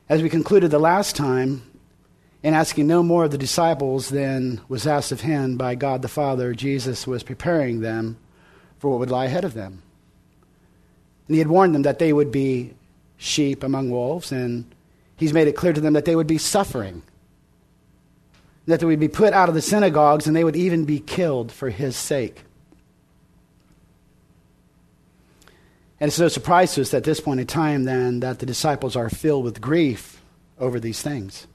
As we concluded the last time, in asking no more of the disciples than was asked of him by God the Father, Jesus was preparing them for what would lie ahead of them. And he had warned them that they would be sheep among wolves, and he's made it clear to them that they would be suffering, that they would be put out of the synagogues, and they would even be killed for his sake. And it's no surprise to us at this point in time, then, that the disciples are filled with grief over these things.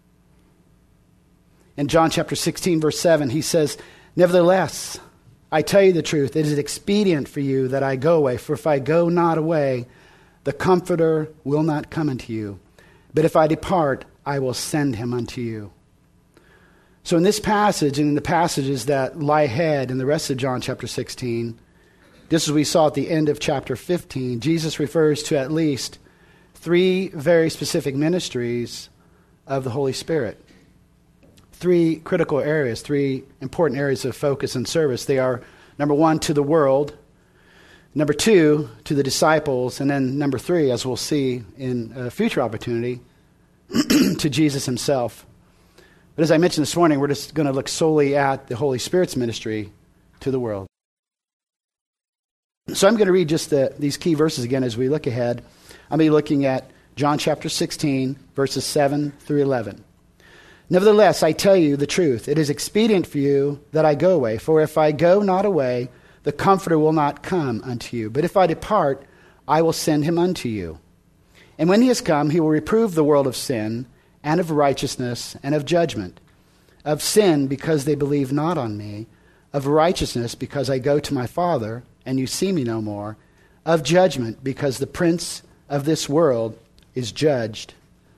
In John chapter 16, verse 7, he says, "Nevertheless, I tell you the truth, it is expedient for you that I go away. For if I go not away, the Comforter will not come unto you. But if I depart, I will send him unto you." So in this passage, and in the passages that lie ahead in the rest of John chapter 16, just as we saw at the end of chapter 15, Jesus refers to at least three very specific ministries of the Holy Spirit. Three critical areas, three important areas of focus and service. They are, number one, to the world, number two, to the disciples, and then number three, as we'll see in a future opportunity, to Jesus himself. But as I mentioned this morning, we're just going to look solely at the Holy Spirit's ministry to the world. So I'm going to read just these key verses again as we look ahead. I'll be looking at John chapter 16, verses 7 through 11. "Nevertheless, I tell you the truth. It is expedient for you that I go away. For if I go not away, the Comforter will not come unto you. But if I depart, I will send him unto you. And when he is come, he will reprove the world of sin, and of righteousness, and of judgment. Of sin, because they believe not on me. Of righteousness, because I go to my Father, and you see me no more. Of judgment, because the prince of this world is judged."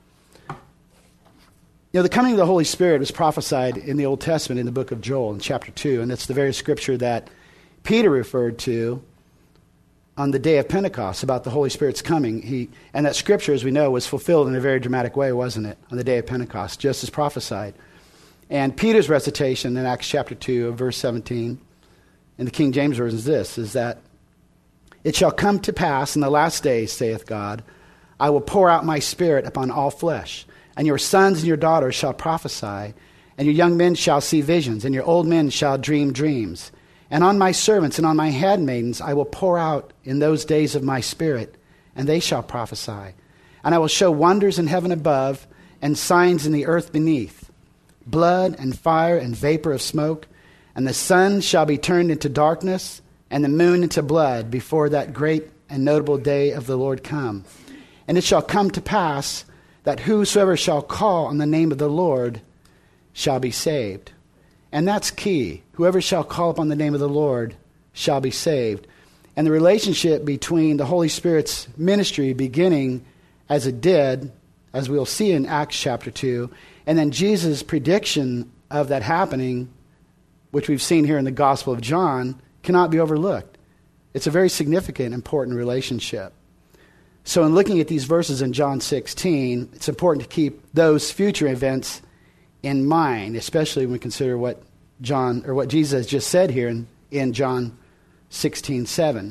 You know, the coming of the Holy Spirit was prophesied in the Old Testament in the book of Joel in chapter 2, and it's the very scripture that Peter referred to on the day of Pentecost about the Holy Spirit's coming. And that scripture, as we know, was fulfilled in a very dramatic way, wasn't it, on the day of Pentecost, just as prophesied. And Peter's recitation in Acts chapter 2 of verse 17, in the King James Version is that, "It shall come to pass in the last days, saith God, I will pour out my Spirit upon all flesh. And your sons and your daughters shall prophesy, and your young men shall see visions, and your old men shall dream dreams. And on my servants and on my handmaidens I will pour out in those days of my Spirit, and they shall prophesy. And I will show wonders in heaven above, and signs in the earth beneath, blood and fire and vapor of smoke. And the sun shall be turned into darkness, and the moon into blood, before that great and notable day of the Lord come. And it shall come to pass that whosoever shall call on the name of the Lord shall be saved." And that's key. Whoever shall call upon the name of the Lord shall be saved. And the relationship between the Holy Spirit's ministry beginning as it did, as we'll see in Acts chapter 2, and then Jesus' prediction of that happening, which we've seen here in the Gospel of John, cannot be overlooked. It's a very significant, important relationship. So in looking at these verses in John 16, it's important to keep those future events in mind, especially when we consider what Jesus just said here in John 16:7.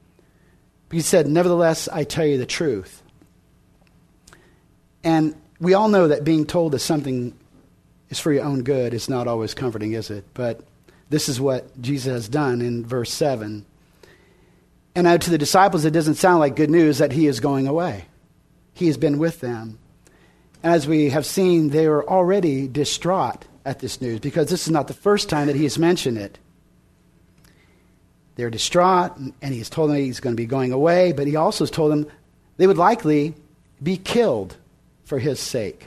He said, "Nevertheless, I tell you the truth." And we all know that being told that something is for your own good is not always comforting, is it? But this is what Jesus has done in verse 7. And now to the disciples, it doesn't sound like good news that he is going away. He has been with them. And as we have seen, they were already distraught at this news, because this is not the first time that he has mentioned it. They're distraught, and he's told them he's going to be going away, but he also has told them they would likely be killed for his sake.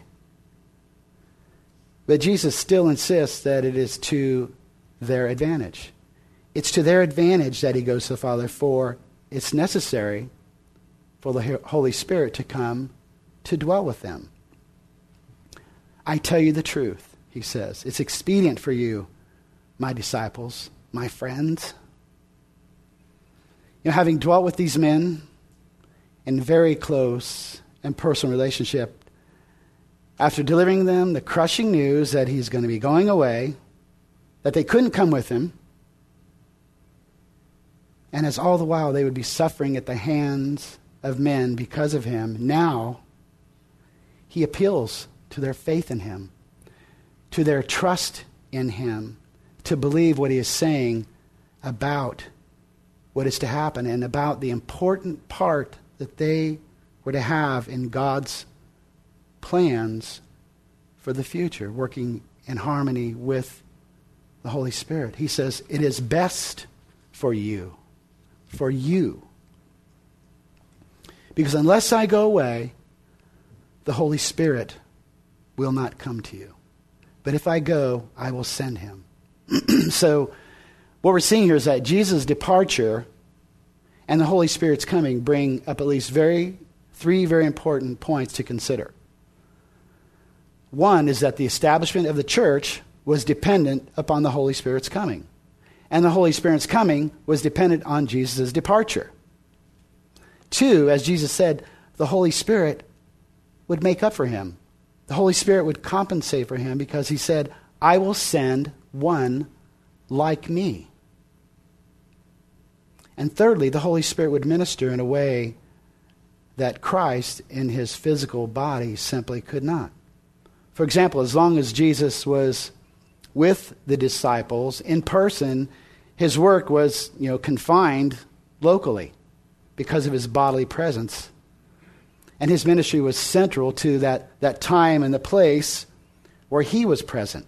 But Jesus still insists that it is to their advantage. It's to their advantage that he goes to the Father, for it's necessary for the Holy Spirit to come to dwell with them. "I tell you the truth," he says. "It's expedient for you, my disciples, my friends." You know, having dwelt with these men in very close and personal relationship, after delivering them the crushing news that he's going to be going away, that they couldn't come with him, and as all the while they would be suffering at the hands of men because of him, now he appeals to their faith in him, to their trust in him, to believe what he is saying about what is to happen and about the important part that they were to have in God's plans for the future, working in harmony with the Holy Spirit. He says, it is best for you. Because unless I go away, the Holy Spirit will not come to you. But if I go, I will send him. So what we're seeing here is that Jesus' departure and the Holy Spirit's coming bring up at least three very important points to consider. One is that the establishment of the church was dependent upon the Holy Spirit's coming. And the Holy Spirit's coming was dependent on Jesus' departure. Two, as Jesus said, the Holy Spirit would make up for him. The Holy Spirit would compensate for him because he said, I will send one like me. And thirdly, the Holy Spirit would minister in a way that Christ in his physical body simply could not. For example, as long as Jesus was with the disciples in person, his work was, confined locally because of his bodily presence. And his ministry was central to that time and the place where he was present.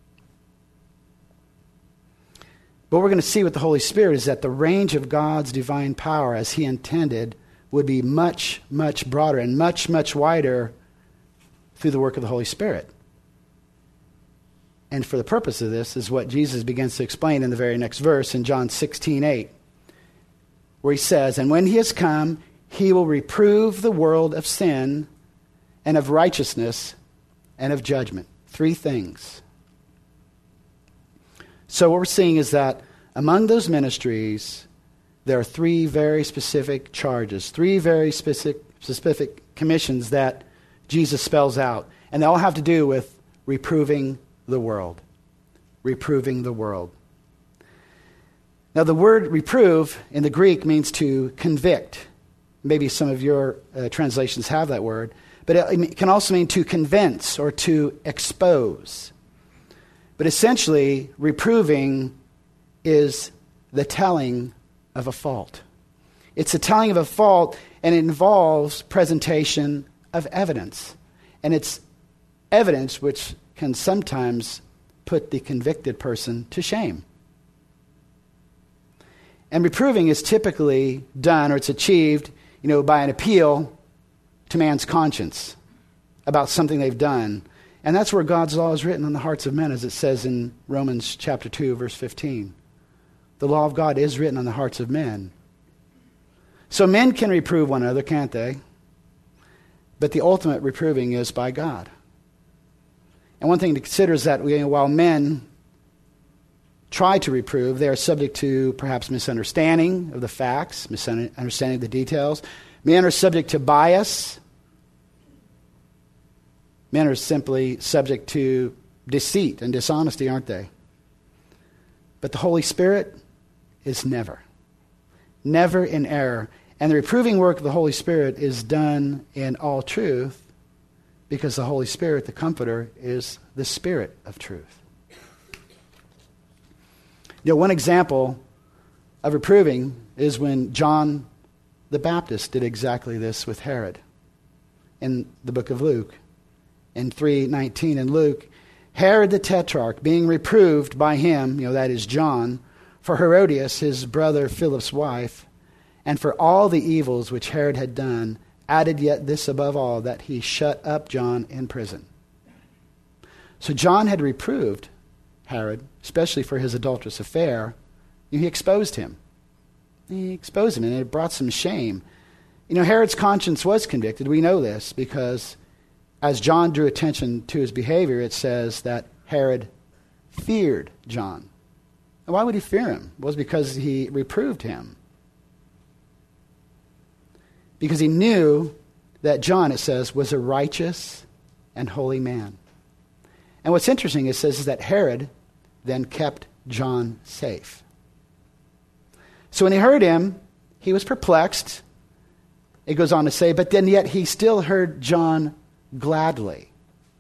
But we're going to see with the Holy Spirit is that the range of God's divine power as he intended would be much, much broader and much, much wider through the work of the Holy Spirit. And for the purpose of this is what Jesus begins to explain in the very next verse in John 16:8, where he says, and when he has come, he will reprove the world of sin and of righteousness and of judgment. Three things. So what we're seeing is that among those ministries, there are three very specific charges, three very specific commissions that Jesus spells out. And they all have to do with reproving the world. Reproving the world. Now the word reprove in the Greek means to convict. Maybe some of your translations have that word. But it can also mean to convince or to expose. But essentially, reproving is the telling of a fault. It's the telling of a fault, and it involves presentation of evidence. And it's evidence which can sometimes put the convicted person to shame. And reproving is typically done, or it's achieved, by an appeal to man's conscience about something they've done. And that's where God's law is written on the hearts of men, as it says in Romans chapter 2, verse 15. The law of God is written on the hearts of men. So men can reprove one another, can't they? But the ultimate reproving is by God. And one thing to consider is that while men try to reprove, they are subject to perhaps misunderstanding of the facts, misunderstanding of the details. Men are subject to bias. Men are simply subject to deceit and dishonesty, aren't they? But the Holy Spirit is never in error. And the reproving work of the Holy Spirit is done in all truth because the Holy Spirit, the Comforter, is the Spirit of truth. One example of reproving is when John the Baptist did exactly this with Herod in the book of Luke. In 3:19 in Luke, Herod the Tetrarch, being reproved by him, that is John, for Herodias, his brother Philip's wife, and for all the evils which Herod had done, added yet this above all, that he shut up John in prison. So John had reproved Herod, especially for his adulterous affair. He exposed him. And it brought some shame. Herod's conscience was convicted. We know this because as John drew attention to his behavior, it says that Herod feared John. And why would he fear him? It was because he reproved him. Because he knew that John, it says, was a righteous and holy man. And what's interesting, it says, is that Herod then kept John safe. So when he heard him, he was perplexed. It goes on to say, but then yet he still heard John gladly.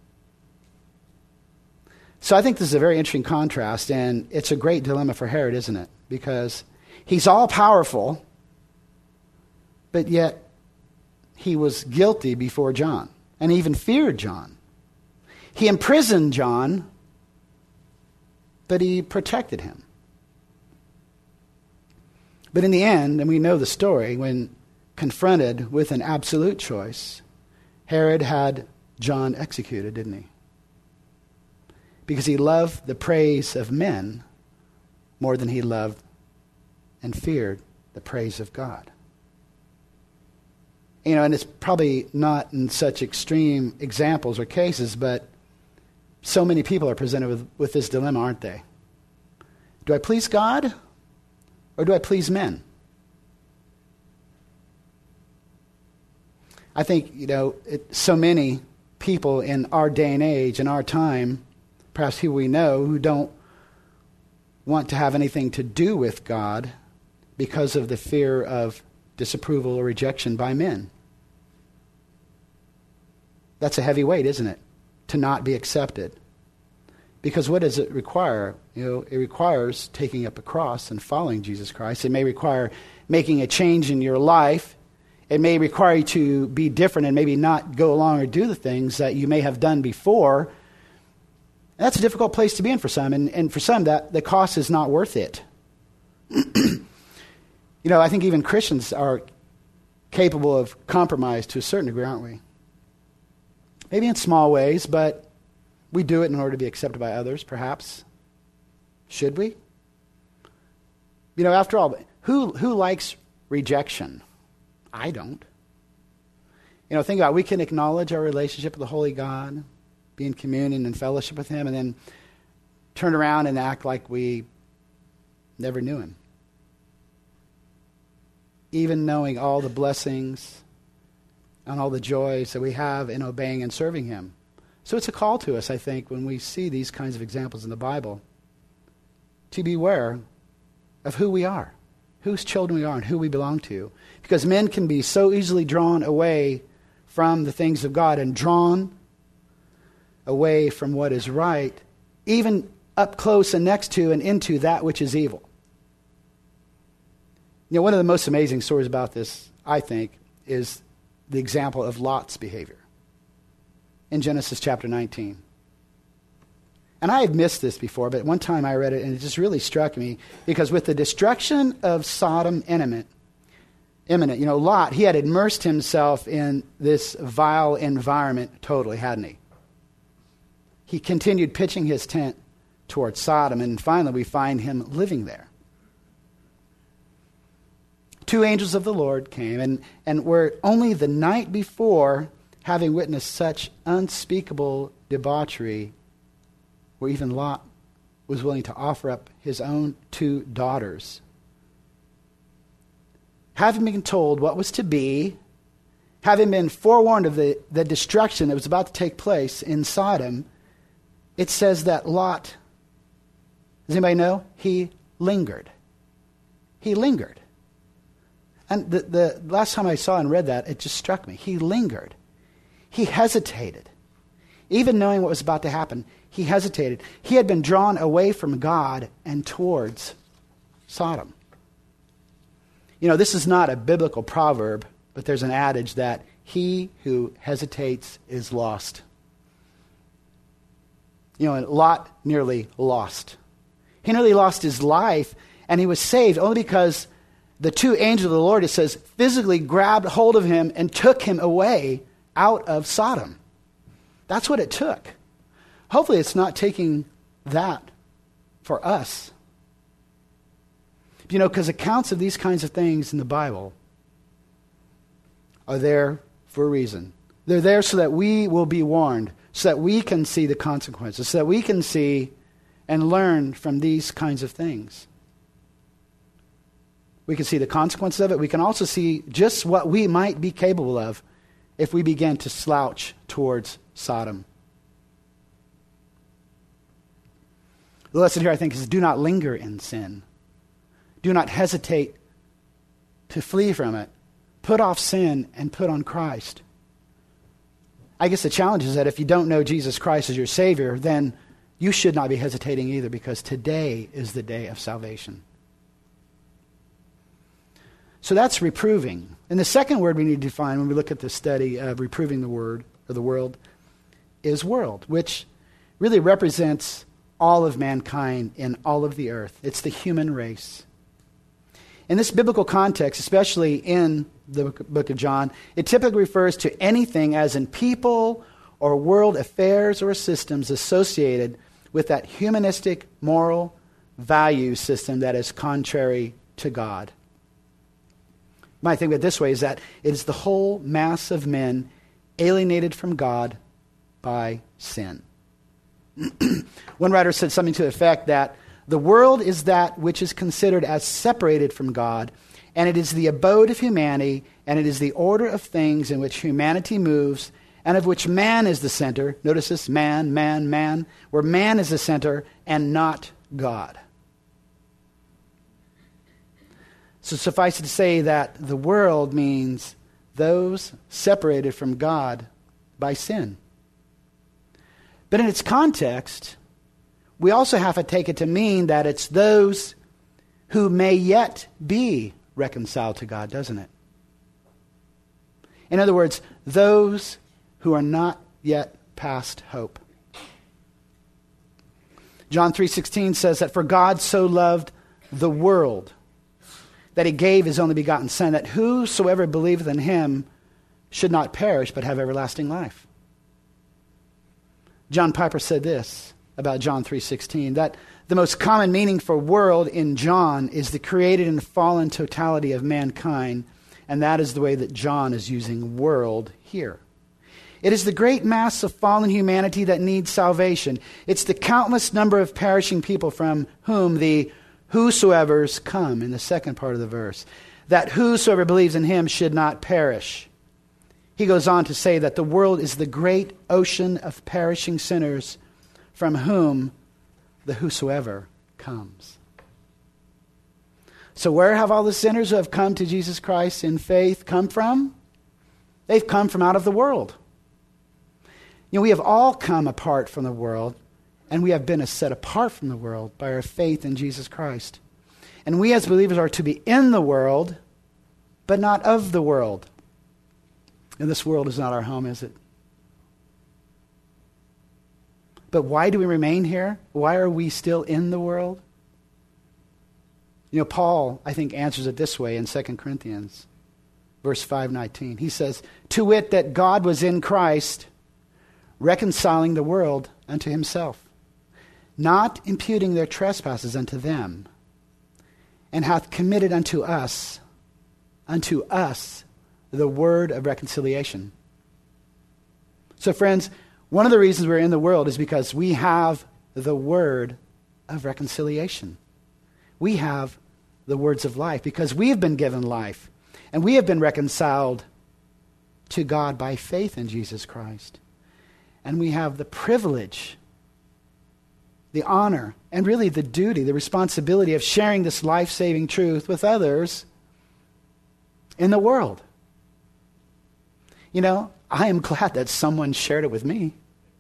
So I think this is a very interesting contrast, and it's a great dilemma for Herod, isn't it? Because he's all-powerful, but yet he was guilty before John, and even feared John. He imprisoned John, but he protected him. But in the end, and we know the story, when confronted with an absolute choice, Herod had John executed, didn't he? Because he loved the praise of men more than he loved and feared the praise of God. You know, and it's probably not in such extreme examples or cases, but so many people are presented with this dilemma, aren't they? Do I please God or do I please men? I think, so many people in our day and age, in our time, perhaps who we know, who don't want to have anything to do with God because of the fear of disapproval or rejection by men. That's a heavy weight, isn't it? To not be accepted. Because what does it require? It requires taking up a cross and following Jesus Christ. It may require making a change in your life. It may require you to be different and maybe not go along or do the things that you may have done before. And that's a difficult place to be in for some. And for some, that the cost is not worth it. I think even Christians are capable of compromise to a certain degree, aren't we? Maybe in small ways, but we do it in order to be accepted by others, perhaps. Should we? After all, who likes rejection? I don't. Think about it. We can acknowledge our relationship with the Holy God, be in communion and fellowship with Him, and then turn around and act like we never knew Him. Even knowing all the blessings and all the joys that we have in obeying and serving Him. So it's a call to us, I think, when we see these kinds of examples in the Bible, to beware of who we are, whose children we are, and who we belong to. Because men can be so easily drawn away from the things of God and drawn away from what is right, even up close and next to and into that which is evil. One of the most amazing stories about this, I think, is the example of Lot's behavior in Genesis chapter 19. And I had missed this before, but one time I read it and it just really struck me, because with the destruction of Sodom imminent, Lot, he had immersed himself in this vile environment totally, hadn't he? He continued pitching his tent towards Sodom, and finally we find him living there. 2 angels of the Lord came and were only the night before, having witnessed such unspeakable debauchery, where even Lot was willing to offer up his own 2 daughters. Having been told what was to be, having been forewarned of the destruction that was about to take place in Sodom, it says that Lot, does anybody know? He lingered. He lingered. And the last time I saw and read that, it just struck me. He lingered. He hesitated. Even knowing what was about to happen, he hesitated. He had been drawn away from God and towards Sodom. This is not a biblical proverb, but there's an adage that he who hesitates is lost. And Lot nearly lost. He nearly lost his life, and he was saved only because the 2 angels of the Lord, it says, physically grabbed hold of him and took him away out of Sodom. That's what it took. Hopefully it's not taking that for us. Because accounts of these kinds of things in the Bible are there for a reason. They're there so that we will be warned, so that we can see the consequences, so that we can see and learn from these kinds of things. We can see the consequences of it. We can also see just what we might be capable of if we begin to slouch towards Sodom. The lesson here, I think, is do not linger in sin. Do not hesitate to flee from it. Put off sin and put on Christ. I guess the challenge is that if you don't know Jesus Christ as your Savior, then you should not be hesitating either, because today is the day of salvation. So that's reproving. And the second word we need to define when we look at the study of reproving the word or the world is world, which really represents all of mankind in all of the earth. It's the human race. In this biblical context, especially in the book of John, it typically refers to anything as in people or world affairs or systems associated with that humanistic moral value system that is contrary to God. You might think of it this way, is that it is the whole mass of men alienated from God by sin. One writer said something to the effect that the world is that which is considered as separated from God, and it is the abode of humanity, and it is the order of things in which humanity moves, and of which man is the center. Notice this, man, where man is the center and not God. So suffice it to say that the world means those separated from God by sin. But in its context, we also have to take it to mean that it's those who may yet be reconciled to God, doesn't it? In other words, those who are not yet past hope. John 3:16 says that for God so loved the world that he gave his only begotten Son, that whosoever believeth in him should not perish but have everlasting life. John Piper said this about John 3:16, that the most common meaning for world in John is the created and fallen totality of mankind, and that is the way that John is using world here. It is the great mass of fallen humanity that needs salvation. It's the countless number of perishing people from whom the whosoever's come in the second part of the verse, that whosoever believes in him should not perish. He goes on to say that the world is the great ocean of perishing sinners from whom the whosoever comes. So where have all the sinners who have come to Jesus Christ in faith come from? They've come from out of the world. You know, we have all come apart from the world, and we have been set apart from the world by our faith in Jesus Christ. And we as believers are to be in the world, but not of the world. And this world is not our home, is it? But why do we remain here? Why are we still in the world? You know, Paul, I think, answers it this way in 2 Corinthians, verse 5:19. He says, to wit, that God was in Christ, reconciling the world unto himself, not imputing their trespasses unto them, and hath committed unto us the word of reconciliation. So friends, one of the reasons we're in the world is because we have the word of reconciliation. We have the words of life because we have been given life, and we have been reconciled to God by faith in Jesus Christ. And we have the privilege, the honor, and really the duty, the responsibility of sharing this life-saving truth with others in the world. You know, I am glad that someone shared it with me.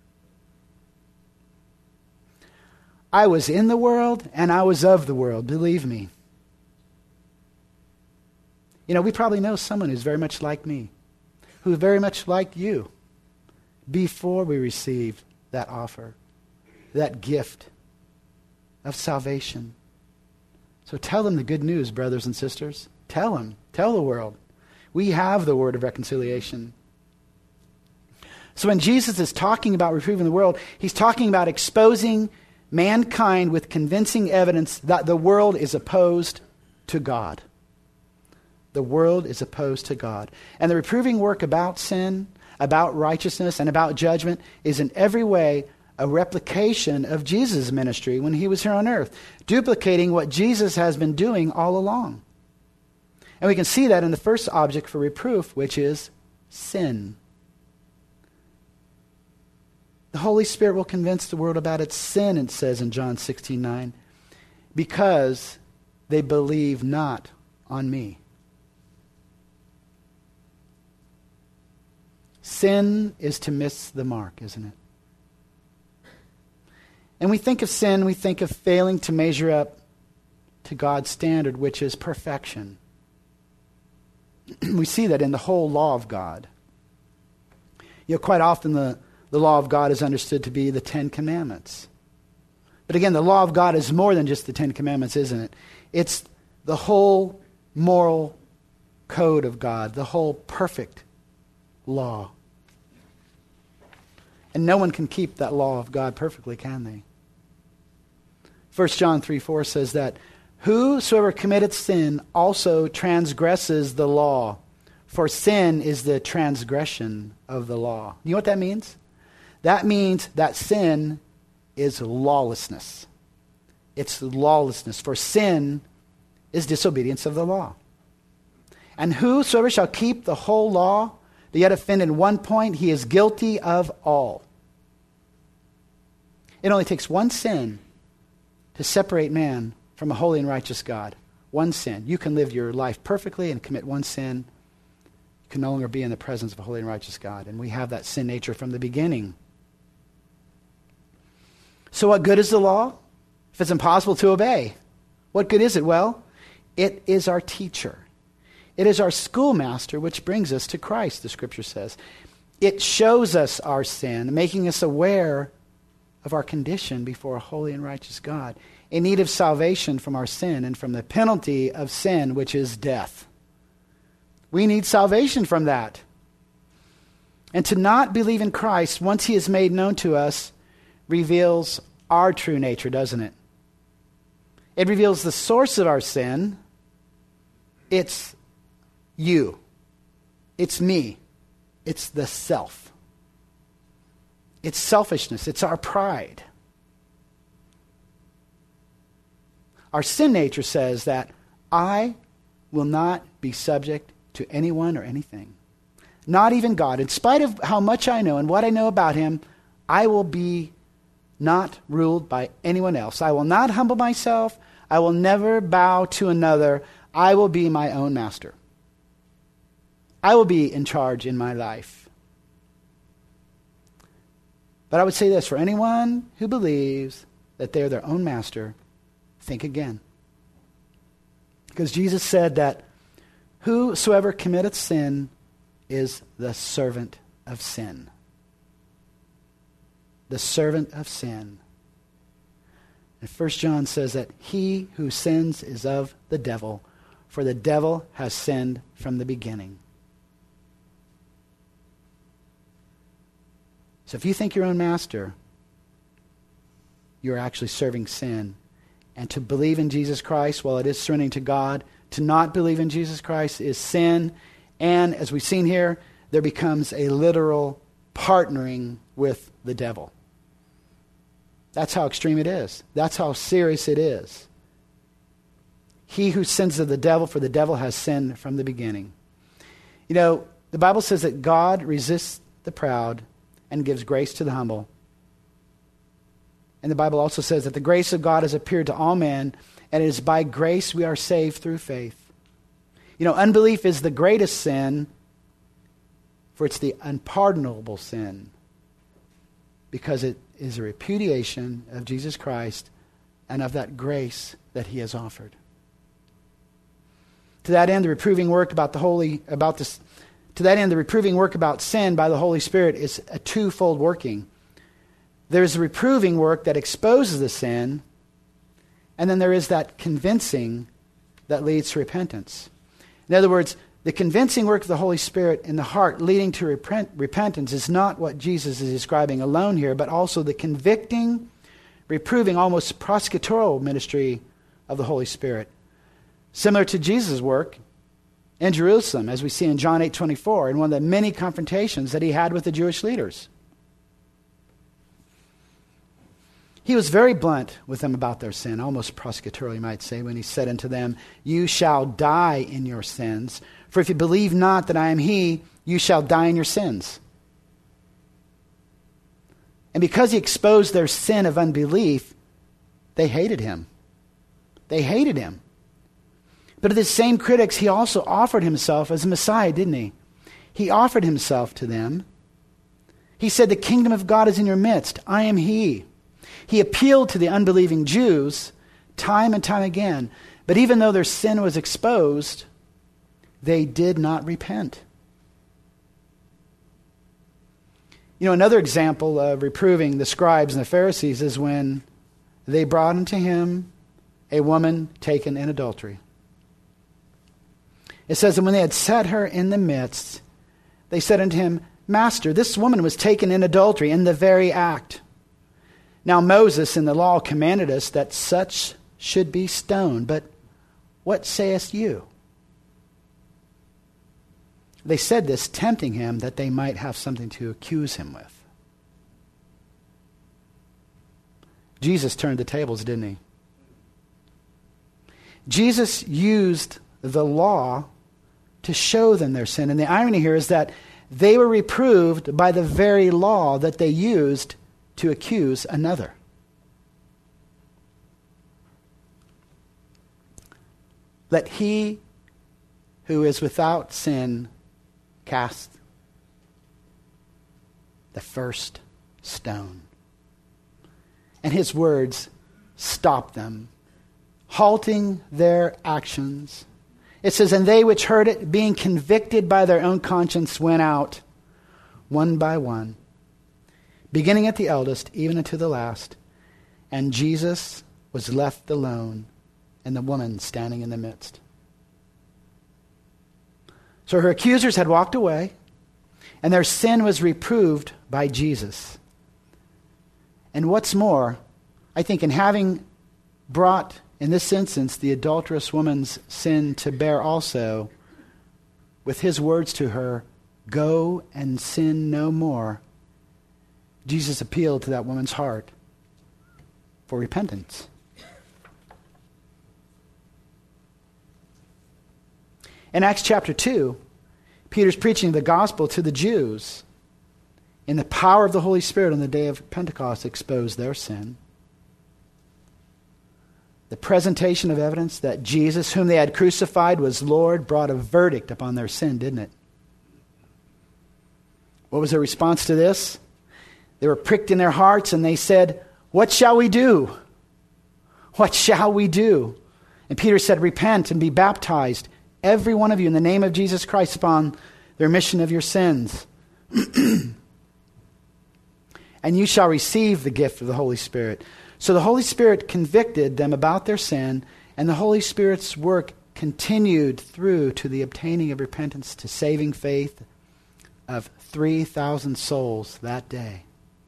I was in the world and I was of the world, believe me. You know, we probably know someone who's very much like me, who's very much like you, before we received that offer, that gift of salvation. So tell them the good news, brothers and sisters. Tell them. Tell the world. We have the word of reconciliation. So when Jesus is talking about reproving the world, he's talking about exposing mankind with convincing evidence that the world is opposed to God. The world is opposed to God. And the reproving work about sin, about righteousness, and about judgment is in every way a replication of Jesus' ministry when he was here on earth, duplicating what Jesus has been doing all along. And we can see that in the first object for reproof, which is sin. The Holy Spirit will convince the world about its sin, it says in John 16:9, because they believe not on me. Sin is to miss the mark, isn't it? And we think of sin, we think of failing to measure up to God's standard, which is perfection. We see that in the whole law of God. You know, quite often the law of God is understood to be the Ten Commandments. But again, the law of God is more than just the Ten Commandments, isn't it? It's the whole moral code of God, the whole perfect law. And no one can keep that law of God perfectly, can they? 1 John 3:4 says that whosoever committeth sin also transgresses the law, for sin is the transgression of the law. You know what that means? That means that sin is lawlessness. It's lawlessness, for sin is disobedience of the law. And whosoever shall keep the whole law, but yet offend in one point, he is guilty of all. It only takes one sin to separate man from a holy and righteous God. One sin. You can live your life perfectly and commit one sin. You can no longer be in the presence of a holy and righteous God. And we have that sin nature from the beginning. So what good is the law if it's impossible to obey? What good is it? Well, it is our teacher. It is our schoolmaster, which brings us to Christ, the Scripture says. It shows us our sin, making us aware of our condition before a holy and righteous God, in need of salvation from our sin and from the penalty of sin, which is death. We need salvation from that. And to not believe in Christ, once he is made known to us, reveals our true nature, doesn't it? It reveals the source of our sin. It's you. It's me. It's the self. It's selfishness. It's our pride. Our sin nature says that I will not be subject to anyone or anything. Not even God. In spite of how much I know and what I know about him, I will be not ruled by anyone else. I will not humble myself. I will never bow to another. I will be my own master. I will be in charge in my life. But I would say this, for anyone who believes that they're their own master, think again. Because Jesus said that whosoever committeth sin is the servant of sin. The servant of sin. And 1 John says that he who sins is of the devil, for the devil has sinned from the beginning. So if you think your own master, you're actually serving sin. And to believe in Jesus Christ, while it is surrendering to God, to not believe in Jesus Christ is sin. And as we've seen here, there becomes a literal partnering with the devil. That's how extreme it is. That's how serious it is. He who sins of the devil, for the devil has sinned from the beginning. You know, the Bible says that God resists the proud and gives grace to the humble. And the Bible also says that the grace of God has appeared to all men, and it is by grace we are saved through faith. You know, unbelief is the greatest sin, for it's the unpardonable sin, because it is a repudiation of Jesus Christ and of that grace that he has offered. To that end, the reproving work about the reproving work about sin by the Holy Spirit is a twofold working. There's the reproving work that exposes the sin, and then there is that convincing that leads to repentance. In other words, the convincing work of the Holy Spirit in the heart leading to repentance is not what Jesus is describing alone here, but also the convicting, reproving, almost prosecutorial ministry of the Holy Spirit. Similar to Jesus' work in Jerusalem, as we see in John 8:24, in one of the many confrontations that he had with the Jewish leaders. He was very blunt with them about their sin, almost prosecutorial, you might say, when he said unto them, "You shall die in your sins, for if you believe not that I am he, you shall die in your sins." And because he exposed their sin of unbelief, they hated him. They hated him. But to the same critics, he also offered himself as a Messiah, didn't he? He offered himself to them He said, the kingdom of God is in your midst. I am he. He appealed to the unbelieving Jews time and time again. But even though their sin was exposed, they did not repent. You know, another example of reproving the scribes and the Pharisees is when they brought unto him a woman taken in adultery. It says, and when they had set her in the midst, they said unto him, Master, this woman was taken in adultery in the very act. Now Moses in the law commanded us that such should be stoned. But what sayest you? They said this, tempting him that they might have something to accuse him with. Jesus turned the tables, didn't he? Jesus used the law to show them their sin. And the irony here is that they were reproved by the very law that they used to accuse another. Let he who is without sin cast the first stone. And his words stopped them, halting their actions. It says, and they which heard it, being convicted by their own conscience, went out one by one, beginning at the eldest, even unto the last. And Jesus was left alone, and the woman standing in the midst. So her accusers had walked away, and their sin was reproved by Jesus. And what's more, I think in having brought, in this instance, the adulterous woman's sin to bear also, with his words to her, go and sin no more, Jesus appealed to that woman's heart for repentance. In Acts chapter 2, Peter's preaching the gospel to the Jews. In the power of the Holy Spirit on the day of Pentecost exposed their sin. The presentation of evidence that Jesus, whom they had crucified, was Lord, brought a verdict upon their sin, didn't it? What was their response to this? They were pricked in their hearts and they said, what shall we do? What shall we do? And Peter said, repent and be baptized, every one of you, in the name of Jesus Christ, upon the remission of your sins. And you shall receive the gift of the Holy Spirit. So the Holy Spirit convicted them about their sin, and the Holy Spirit's work continued through to the obtaining of repentance, to saving faith of 3,000 souls that day.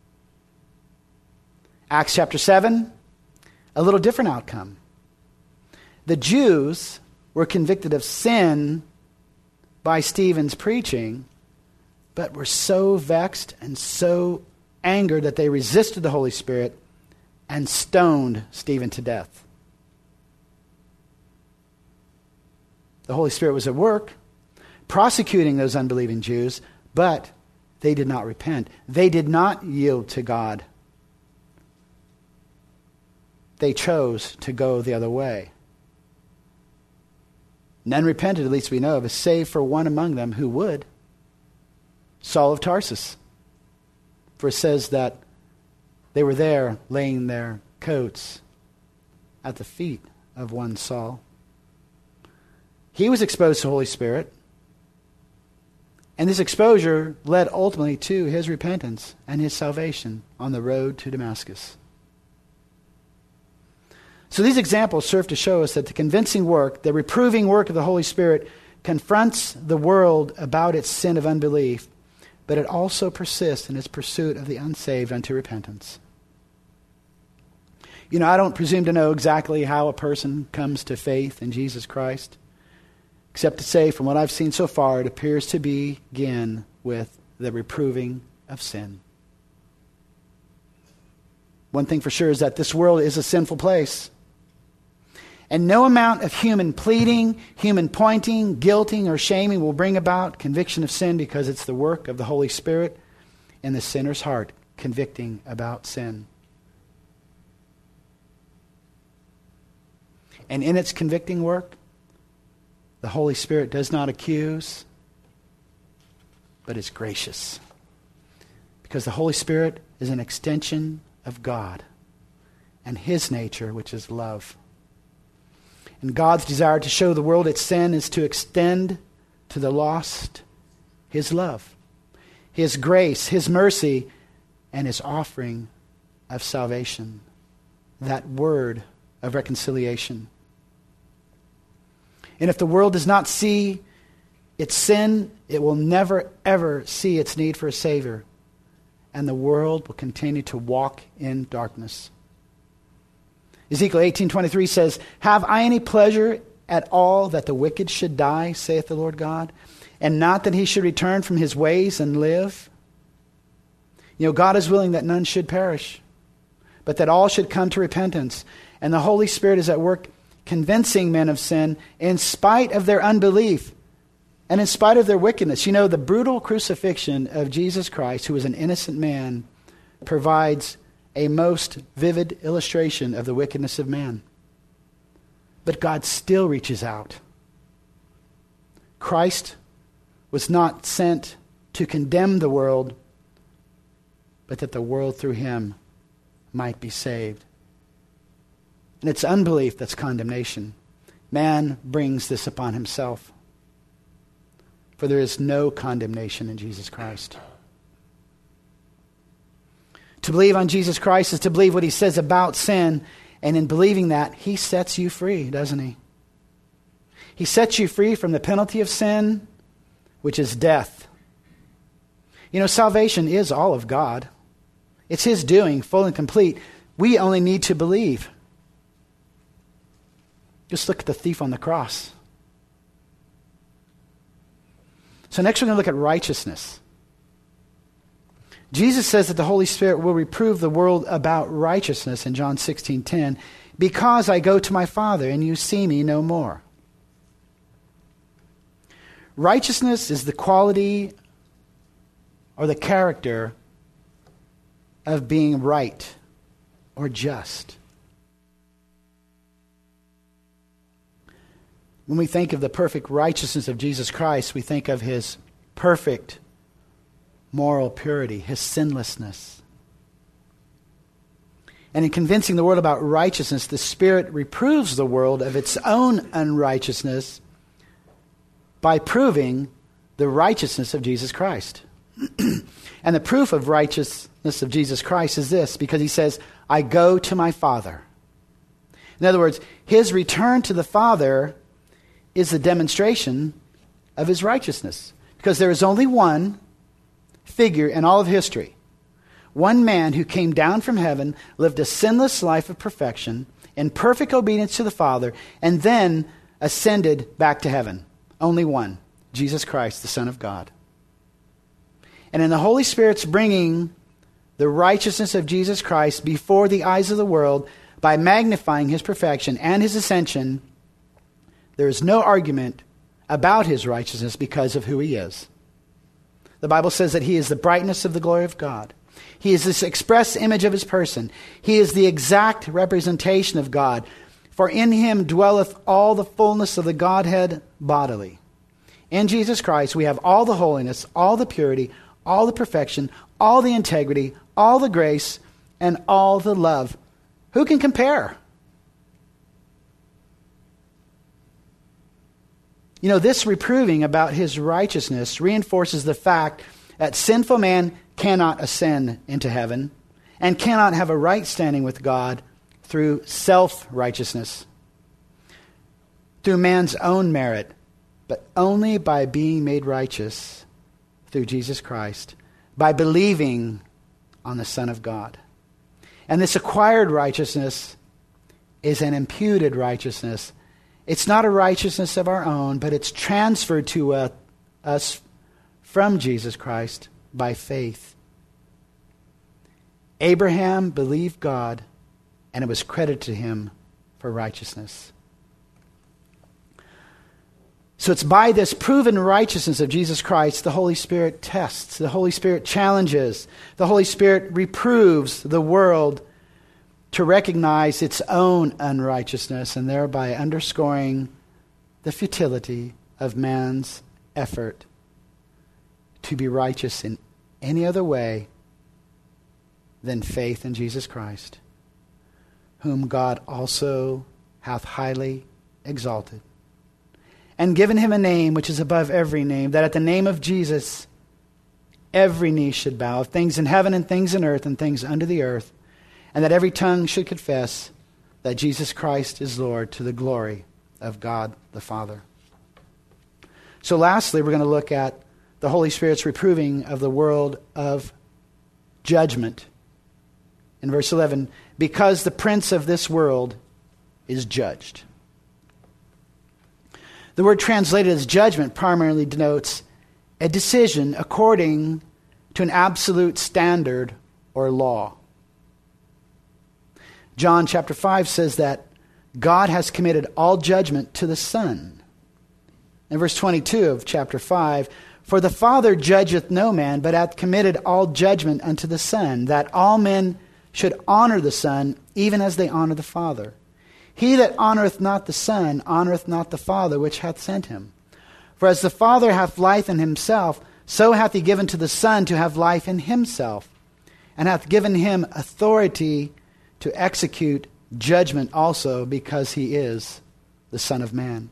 Acts chapter 7, a little different outcome. The Jews were convicted of sin by Stephen's preaching, but were so vexed and so angered that they resisted the Holy Spirit and stoned Stephen to death. The Holy Spirit was at work, prosecuting those unbelieving Jews, but they did not repent. They did not yield to God. They chose to go the other way. None repented, at least we know of, save for one among them who would, Saul of Tarsus. For it says that they were there laying their coats at the feet of one Saul. He was exposed to the Holy Spirit. And this exposure led ultimately to his repentance and his salvation on the road to Damascus. So these examples serve to show us that the convincing work, the reproving work of the Holy Spirit confronts the world about its sin of unbelief, but it also persists in its pursuit of the unsaved unto repentance. You know, I don't presume to know exactly how a person comes to faith in Jesus Christ, except to say, from what I've seen so far, it appears to begin with the reproving of sin. One thing for sure is that this world is a sinful place. And no amount of human pleading, human pointing, guilting, or shaming will bring about conviction of sin, because it's the work of the Holy Spirit in the sinner's heart, convicting about sin. And in its convicting work, the Holy Spirit does not accuse, but is gracious. Because the Holy Spirit is an extension of God and his nature, which is love. And God's desire to show the world its sin is to extend to the lost his love, his grace, his mercy, and his offering of salvation, that word of reconciliation. And if the world does not see its sin, it will never, ever see its need for a Savior. And the world will continue to walk in darkness. Ezekiel 18:23 says, "Have I any pleasure at all that the wicked should die, saith the Lord God, and not that he should return from his ways and live?" You know, God is willing that none should perish, but that all should come to repentance. And the Holy Spirit is at work convincing men of sin in spite of their unbelief and in spite of their wickedness. You know, the brutal crucifixion of Jesus Christ, who was an innocent man, provides a most vivid illustration of the wickedness of man. But God still reaches out. Christ was not sent to condemn the world, but that the world through him might be saved. And it's unbelief that's condemnation. Man brings this upon himself. For there is no condemnation in Jesus Christ. To believe on Jesus Christ is to believe what he says about sin, and in believing that, he sets you free, doesn't he? He sets you free from the penalty of sin, which is death. You know, salvation is all of God. It's his doing, full and complete. We only need to believe. Just look at the thief on the cross. So next we're going to look at righteousness. Jesus says that the Holy Spirit will reprove the world about righteousness in John 16:10, "Because I go to my Father and you see me no more." Righteousness is the quality or the character of being right or just. When we think of the perfect righteousness of Jesus Christ, we think of his perfect moral purity, his sinlessness. And in convincing the world about righteousness, the Spirit reproves the world of its own unrighteousness by proving the righteousness of Jesus Christ. And the proof of righteousness of Jesus Christ is this, because he says, "I go to my Father." In other words, his return to the Father is the demonstration of his righteousness. Because there is only one figure in all of history, one man who came down from heaven, lived a sinless life of perfection, in perfect obedience to the Father, and then ascended back to heaven. Only one, Jesus Christ, the Son of God. And in the Holy Spirit's bringing the righteousness of Jesus Christ before the eyes of the world by magnifying his perfection and his ascension, there is no argument about his righteousness because of who he is. The Bible says that he is the brightness of the glory of God. He is this express image of his person. He is the exact representation of God. For in him dwelleth all the fullness of the Godhead bodily. In Jesus Christ we have all the holiness, all the purity, all the perfection, all the integrity, all the grace, and all the love. Who can compare? You know, this reproving about his righteousness reinforces the fact that sinful man cannot ascend into heaven and cannot have a right standing with God through self-righteousness, through man's own merit, but only by being made righteous through Jesus Christ, by believing on the Son of God. And this acquired righteousness is an imputed righteousness. It's not a righteousness of our own, but it's transferred to us from Jesus Christ by faith. Abraham believed God, and it was credited to him for righteousness. So it's by this proven righteousness of Jesus Christ the Holy Spirit tests, the Holy Spirit challenges, the Holy Spirit reproves the world to recognize its own unrighteousness and thereby underscoring the futility of man's effort to be righteous in any other way than faith in Jesus Christ, whom God also hath highly exalted, and given him a name which is above every name, that at the name of Jesus every knee should bow, of things in heaven and things in earth and things under the earth, and that every tongue should confess that Jesus Christ is Lord, to the glory of God the Father. So lastly, we're going to look at the Holy Spirit's reproving of the world of judgment. In verse 11, because the prince of this world is judged. The word translated as judgment primarily denotes a decision according to an absolute standard or law. John chapter 5 says that God has committed all judgment to the Son. In verse 22 of chapter 5, for the Father judgeth no man, but hath committed all judgment unto the Son, that all men should honor the Son, even as they honor the Father. He that honoreth not the Son honoreth not the Father which hath sent him. For as the Father hath life in himself, so hath he given to the Son to have life in himself, and hath given him authority to execute judgment also, because he is the Son of Man.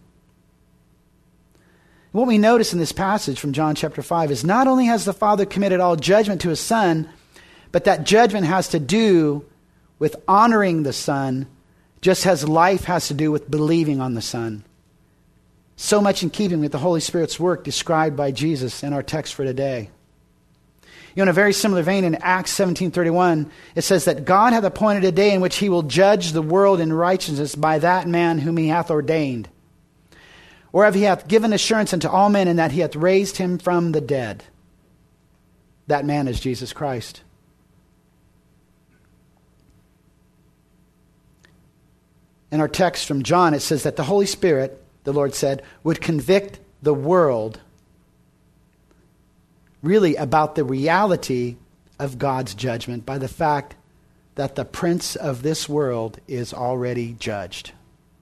What we notice in this passage from John chapter 5 is not only has the Father committed all judgment to his Son, but that judgment has to do with honoring the Son, just as life has to do with believing on the Son. So much in keeping with the Holy Spirit's work described by Jesus in our text for today. In a very similar vein, in Acts 17:31, it says that God hath appointed a day in which he will judge the world in righteousness by that man whom he hath ordained. Whereof he hath given assurance unto all men, in that he hath raised him from the dead. That man is Jesus Christ. In our text from John, it says that the Holy Spirit, the Lord said, would convict the world really about the reality of God's judgment by the fact that the prince of this world is already judged.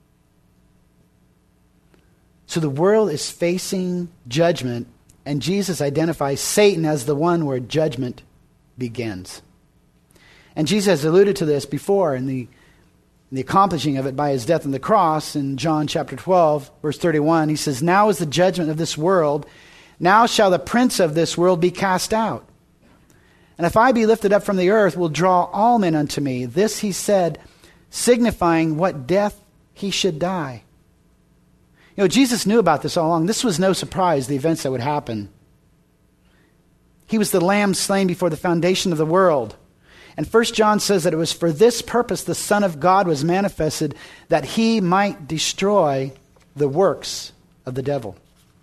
So the world is facing judgment, and Jesus identifies Satan as the one where judgment begins. And Jesus has alluded to this before in the accomplishing of it by his death on the cross. In John chapter 12, verse 31, he says, now is the judgment of this world. Now shall the prince of this world be cast out. And if I be lifted up from the earth, will draw all men unto me. This he said, signifying what death he should die. Jesus knew about this all along. This was no surprise, the events that would happen. He was the lamb slain before the foundation of the world. And 1 John says that it was for this purpose the Son of God was manifested, that he might destroy the works of the devil.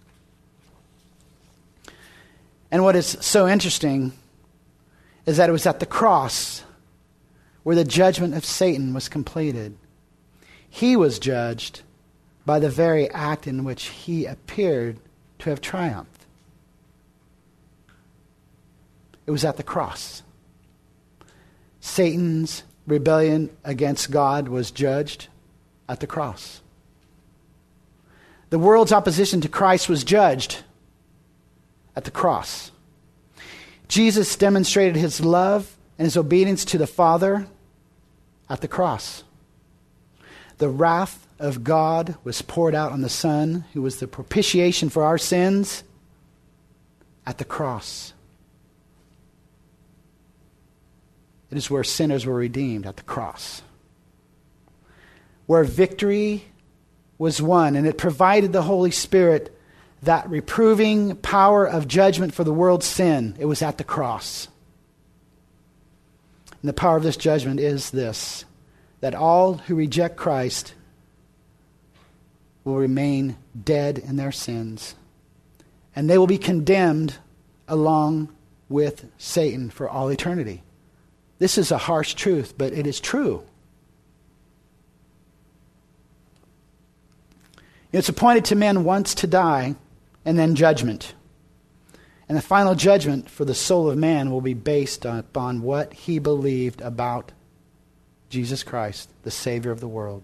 And what is so interesting is that it was at the cross where the judgment of Satan was completed. He was judged by the very act in which he appeared to have triumphed. It was at the cross. Satan's rebellion against God was judged at the cross. The world's opposition to Christ was judged at the cross. Jesus demonstrated his love and his obedience to the Father at the cross. The wrath of God was poured out on the Son, who was the propitiation for our sins, at the cross. It is where sinners were redeemed, at the cross. Where victory was won, and it provided the Holy Spirit that reproving power of judgment for the world's sin. It was at the cross. And the power of this judgment is this, that all who reject Christ will remain dead in their sins, and they will be condemned along with Satan for all eternity. This is a harsh truth, but it is true. It's appointed to men once to die, and then judgment. And the final judgment for the soul of man will be based upon what he believed about Jesus Christ, the Savior of the world.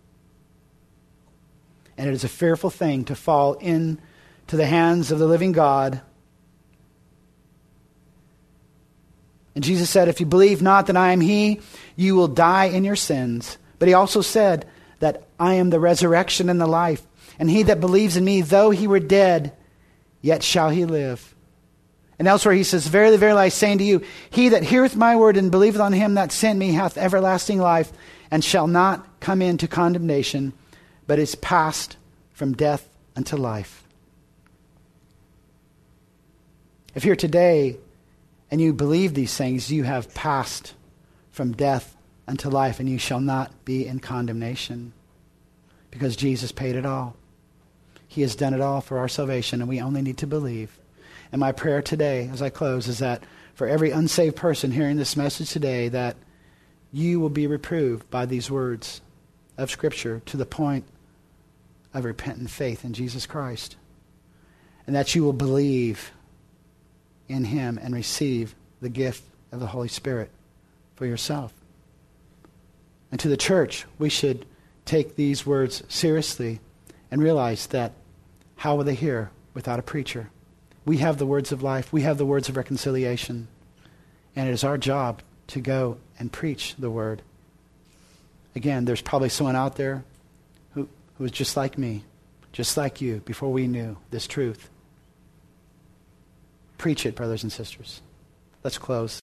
And it is a fearful thing to fall into the hands of the living God And Jesus said, if you believe not that I am he, you will die in your sins. But he also said that I am the resurrection and the life. And he that believes in me, though he were dead, yet shall he live. And elsewhere he says, verily, verily, I say unto you, he that heareth my word and believeth on him that sent me hath everlasting life, and shall not come into condemnation, but is passed from death unto life. If you're today and you believe these things, you have passed from death unto life, and you shall not be in condemnation, because Jesus paid it all. He has done it all for our salvation, and we only need to believe. And my prayer today, as I close, is that for every unsaved person hearing this message today, that you will be reproved by these words of Scripture to the point of repentant faith in Jesus Christ, and that you will believe in him and receive the gift of the Holy Spirit for yourself. And to the church, we should take these words seriously and realize that how will they hear without a preacher? We have the words of life. We have the words of reconciliation. And it is our job to go and preach the word. Again, there's probably someone out there who was just like me, just like you, before we knew this truth. Preach it, brothers and sisters. Let's close.